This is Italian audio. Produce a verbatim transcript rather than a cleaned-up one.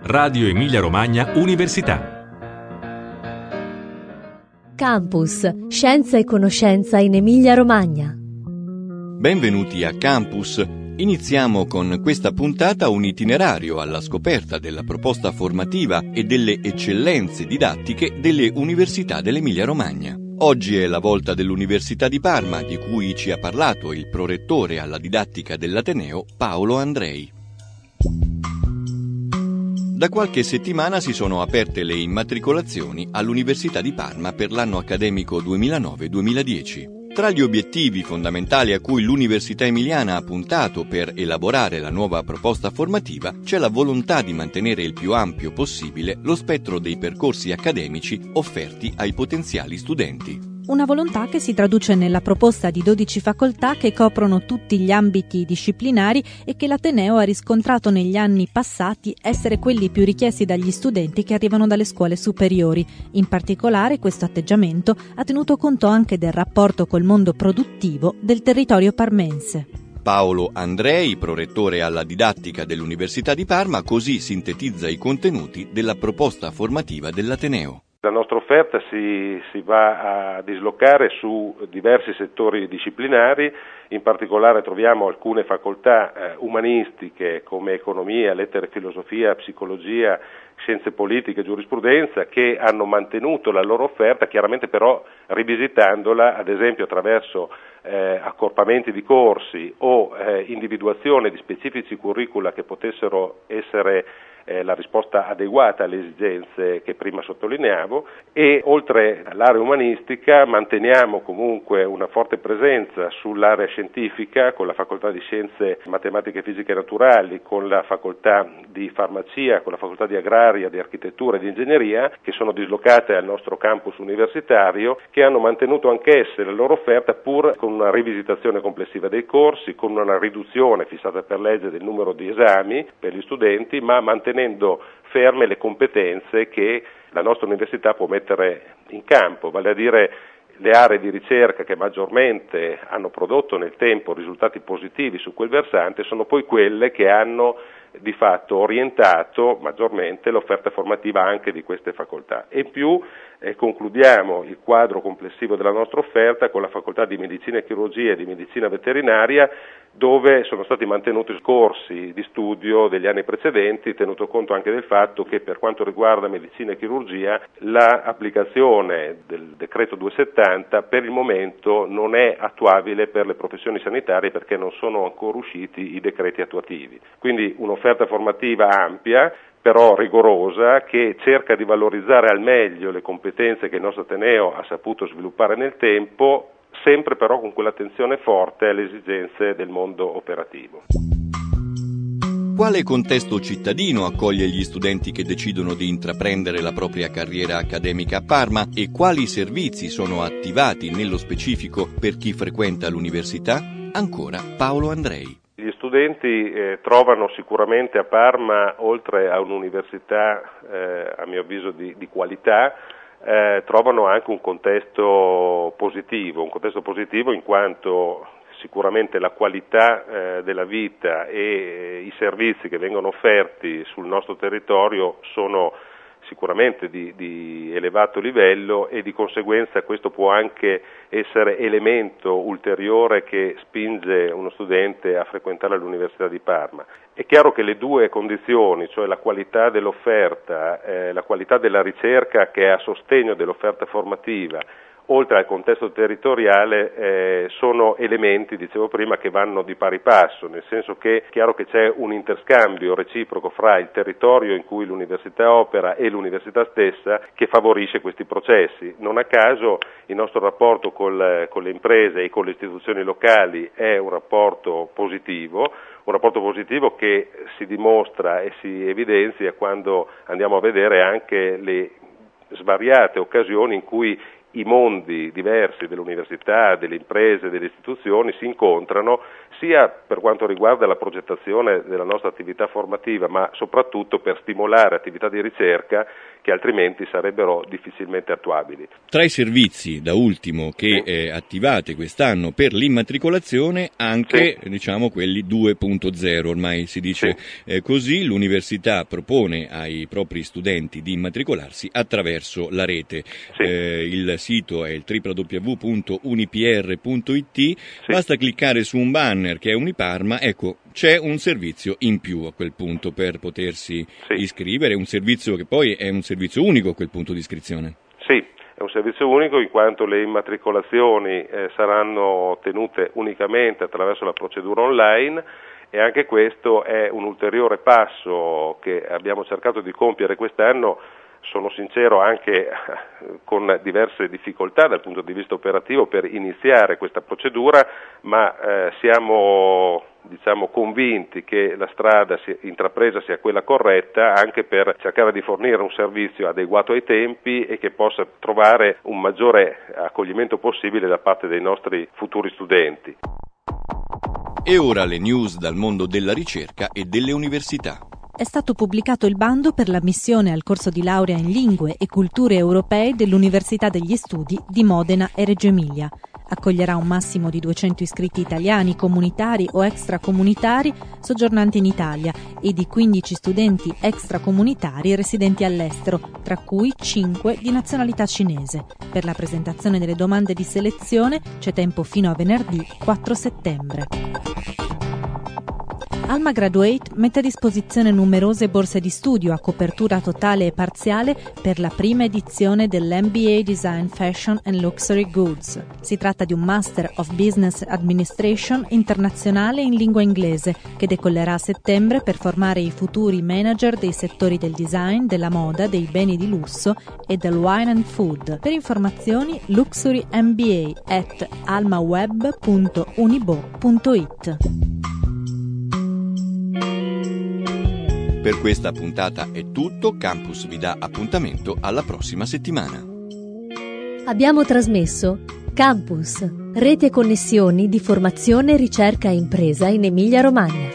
Radio Emilia Romagna Università. Campus, scienza e conoscenza in Emilia Romagna. Benvenuti a Campus. Iniziamo con questa puntata un itinerario alla scoperta della proposta formativa e delle eccellenze didattiche delle università dell'Emilia Romagna. Oggi è la volta dell'Università di Parma, di cui ci ha parlato il prorettore alla didattica dell'Ateneo, Paolo Andrei. Da qualche settimana si sono aperte le immatricolazioni all'Università di Parma per l'anno accademico duemilanove duemiladieci. Tra gli obiettivi fondamentali a cui l'Università Emiliana ha puntato per elaborare la nuova proposta formativa c'è la volontà di mantenere il più ampio possibile lo spettro dei percorsi accademici offerti ai potenziali studenti. Una volontà che si traduce nella proposta di dodici facoltà che coprono tutti gli ambiti disciplinari e che l'Ateneo ha riscontrato negli anni passati essere quelli più richiesti dagli studenti che arrivano dalle scuole superiori. In particolare, questo atteggiamento ha tenuto conto anche del rapporto col mondo produttivo del territorio parmense. Paolo Andrei, prorettore alla didattica dell'Università di Parma, così sintetizza i contenuti della proposta formativa dell'Ateneo. La nostra offerta si, si va a dislocare su diversi settori disciplinari, in particolare troviamo alcune facoltà eh, umanistiche come economia, lettere, filosofia, psicologia, scienze politiche, giurisprudenza, che hanno mantenuto la loro offerta, chiaramente però rivisitandola, ad esempio attraverso eh, accorpamenti di corsi o eh, individuazione di specifici curricula che potessero essere eh, la risposta adeguata alle esigenze che prima sottolineavo. E oltre all'area umanistica manteniamo comunque una forte presenza sull'area scientifica con la facoltà di scienze matematiche, fisiche e naturali, con la facoltà di farmacia, con la facoltà di agraria, di architettura e di ingegneria, che sono dislocate al nostro campus universitario, che hanno mantenuto anch'esse la loro offerta pur con una rivisitazione complessiva dei corsi, con una riduzione fissata per legge del numero di esami per gli studenti, ma mantenendo ferme le competenze che la nostra università può mettere in campo, vale a dire le aree di ricerca che maggiormente hanno prodotto nel tempo risultati positivi su quel versante sono poi quelle che hanno di fatto orientato maggiormente l'offerta formativa anche di queste facoltà. E in più eh, concludiamo il quadro complessivo della nostra offerta con la facoltà di medicina e chirurgia e di medicina veterinaria, dove sono stati mantenuti corsi di studio degli anni precedenti, tenuto conto anche del fatto che per quanto riguarda medicina e chirurgia l'applicazione del decreto duecentosettanta per il momento non è attuabile per le professioni sanitarie perché non sono ancora usciti i decreti attuativi. Quindi un'offerta formativa ampia, però rigorosa, che cerca di valorizzare al meglio le competenze che il nostro Ateneo ha saputo sviluppare nel tempo, sempre però con quell'attenzione forte alle esigenze del mondo operativo. Quale contesto cittadino accoglie gli studenti che decidono di intraprendere la propria carriera accademica a Parma e quali servizi sono attivati nello specifico per chi frequenta l'università? Ancora Paolo Andrei. Gli studenti eh, trovano sicuramente a Parma, oltre a un'università eh, a mio avviso di, di qualità, eh, trovano anche un contesto positivo, un contesto positivo in quanto sicuramente la qualità eh, della vita e eh, i servizi che vengono offerti sul nostro territorio sono sicuramente di, di elevato livello e di conseguenza questo può anche essere elemento ulteriore che spinge uno studente a frequentare l'Università di Parma. È chiaro che le due condizioni, cioè la qualità dell'offerta, eh, la qualità della ricerca che è a sostegno dell'offerta formativa, oltre al contesto territoriale, eh, sono elementi, dicevo prima, che vanno di pari passo, nel senso che è chiaro che c'è un interscambio reciproco fra il territorio in cui l'università opera e l'università stessa che favorisce questi processi. Non a caso il nostro rapporto col, con le imprese e con le istituzioni locali è un rapporto positivo, un rapporto positivo che si dimostra e si evidenzia quando andiamo a vedere anche le svariate occasioni in cui i mondi diversi dell'università, delle imprese, delle istituzioni si incontrano sia per quanto riguarda la progettazione della nostra attività formativa, ma soprattutto per stimolare attività di ricerca che altrimenti sarebbero difficilmente attuabili. Tra i servizi, da ultimo, che sì. eh, attivate quest'anno per l'immatricolazione, anche sì. diciamo quelli due punto zero, ormai si dice sì. eh, così, l'università propone ai propri studenti di immatricolarsi attraverso la rete. Sì. Eh, il sito è il w w w punto unipr punto i t, sì. basta cliccare su un banner che è Uniparma, ecco, c'è un servizio in più a quel punto per potersi sì. iscrivere, un servizio che poi è un servizio unico a quel punto di iscrizione. Sì, è un servizio unico in quanto le immatricolazioni eh, saranno tenute unicamente attraverso la procedura online e anche questo è un ulteriore passo che abbiamo cercato di compiere quest'anno. Sono sincero, anche con diverse difficoltà dal punto di vista operativo per iniziare questa procedura, ma eh, siamo diciamo convinti che la strada intrapresa sia quella corretta, anche per cercare di fornire un servizio adeguato ai tempi e che possa trovare un maggiore accoglimento possibile da parte dei nostri futuri studenti. E ora le news dal mondo della ricerca e delle università. È stato pubblicato il bando per l'ammissione al corso di laurea in lingue e culture europee dell'Università degli Studi di Modena e Reggio Emilia. Accoglierà un massimo di duecento iscritti italiani, comunitari o extracomunitari soggiornanti in Italia e di quindici studenti extracomunitari residenti all'estero, tra cui cinque di nazionalità cinese. Per la presentazione delle domande di selezione c'è tempo fino a venerdì quattro settembre. Alma Graduate mette a disposizione numerose borse di studio a copertura totale e parziale per la prima edizione dell'M B A Design Fashion and Luxury Goods. Si tratta di un Master of Business Administration internazionale in lingua inglese che decollerà a settembre per formare i futuri manager dei settori del design, della moda, dei beni di lusso e del wine and food. Per informazioni luxury m b a at almaweb punto unibo punto it. Per questa puntata è tutto, Campus vi dà appuntamento alla prossima settimana. Abbiamo trasmesso Campus, rete e connessioni di formazione, ricerca e impresa in Emilia-Romagna.